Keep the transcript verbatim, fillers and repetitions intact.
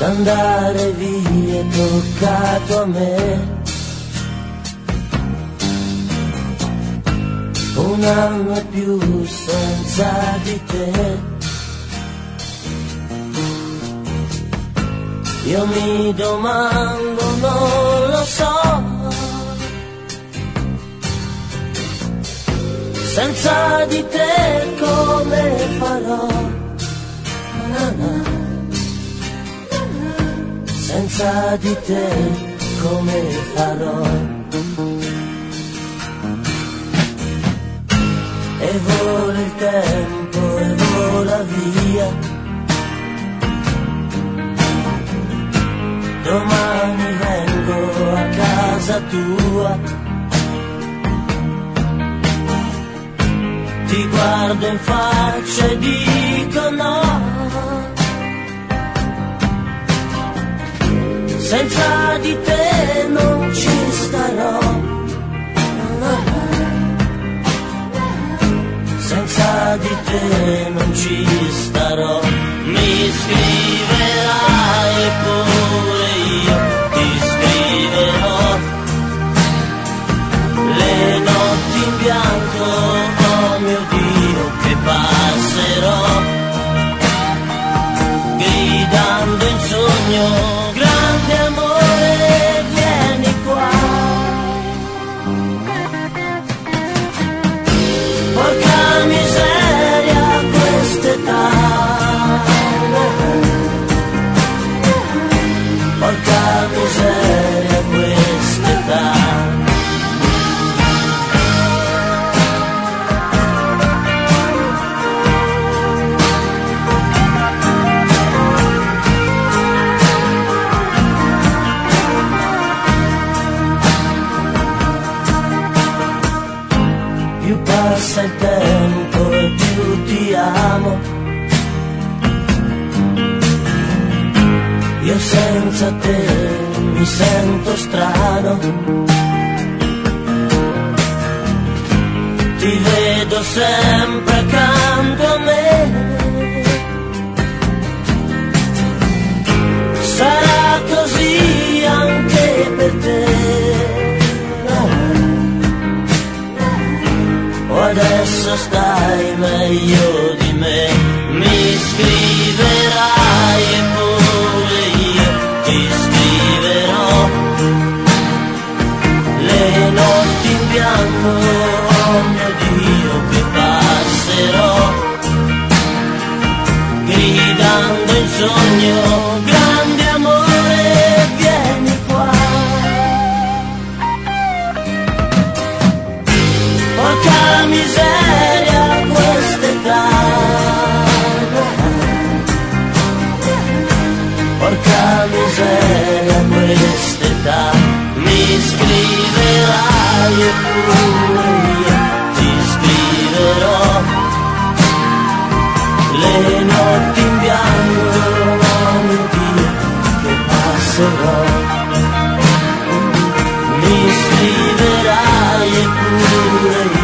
andare via è toccato a me. Un anno e più senza di te. Io mi domando, non lo so, senza di te come farò? Na na. Senza di te come farò? E vola il tempo e vola via. Domani vengo a casa tua. Ti guardo in faccia e dico no. Senza di te non ci starò. Senza di te non ci starò. Mi scriverai pure io ti scriverò. Le notti in bianco, oh mio Dio, che passerò gridando in sogno. Grande amore, vieni qua. Porca miseria, quest'età. Porca miseria, quest'età. Più passa il tempo e più ti amo. Io senza te mi sento strano. Ti vedo sempre accanto a me. Sarà così anche per te. O adesso stai meglio di me. Mi scriverai e pure io ti scriverò. Le notti in bianco, oh mio Dio, che passerò gridando in sogno. Grande amore, vieni qua. Porca miseria, quest'età. Porca miseria, quest'età. Mi scriverai e pure io ti scriverò. Le notti in bianco, oh mio Dio, che passerò. Mi scriverai e pure io